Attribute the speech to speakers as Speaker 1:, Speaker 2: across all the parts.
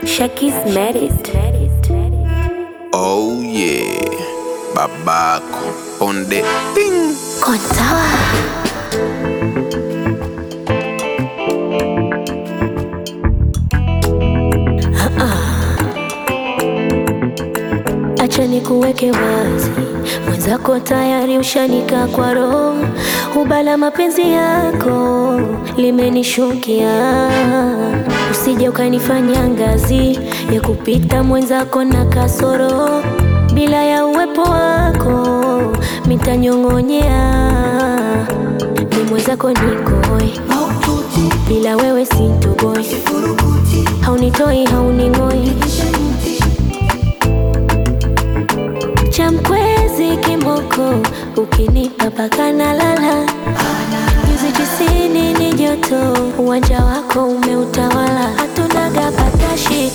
Speaker 1: Shaki's married.
Speaker 2: Oh yeah, babako on the thing.
Speaker 1: Kontawa. Acha nikuweke wazi, mwenzako tayari ushanika kwa roho. Ubala mapenzi yako limenishukia, usije ukanifanya ngazi ya kupita mwenzako na kasoro. Bila ya uwepo wako mitanyong'onyea, ni mwenzako nikoi, bila wewe sintoboi. Haunitoi hauning'oi, chamkwezi kimoko, ukinipa paka na lala. Nyuzi 90 ni joto, uwanja wako umeutawala. Hatunaga patashi,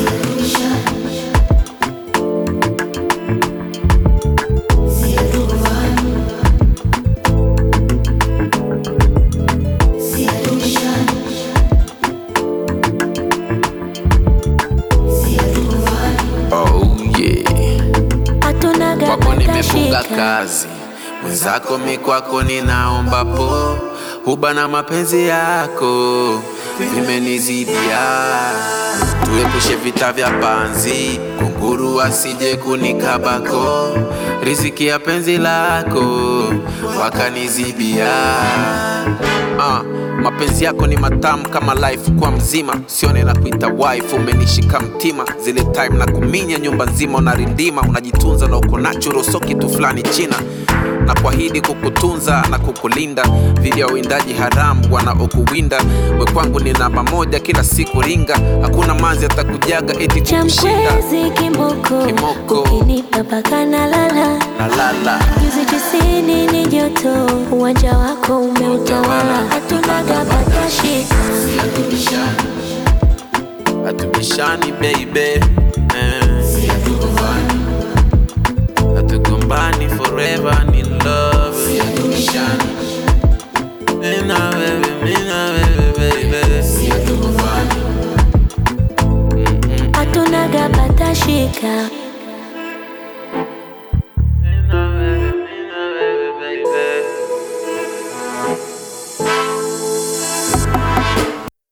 Speaker 2: kwako nimefunga kazi, mwenzako mikwako ninaomba po. Huba na mapenzi yako vimenizidia, tuepushe vita vya panzi, kunguru asije kunikabako. Riziki ya penzi lako wakanizibia. Mapenzi yako ni matamu kama life kwa mzima, sione na kuita wife, umenishika mtima. Zile time na kuminya nyumba nzima, unarindima, unajitunza na uko natural, so kitu fulani china. Na kuahidi kukutunza na kukulinda dhidi ya uwindaji haramu wanaokuwinda. We kwangu ni namba moja, kila siku ringa, hakuna manzi atakujaga eti kukushinda.
Speaker 1: chamkwezi kimoko, ukinipa paka na lala. Nyuzi 90 ni joto, uwanja wako umeutawala. Hatunaga patashi,
Speaker 2: hatubishani baby, hatugombani forever, ni love. Mina wewe baby,
Speaker 1: hatunaga patashika.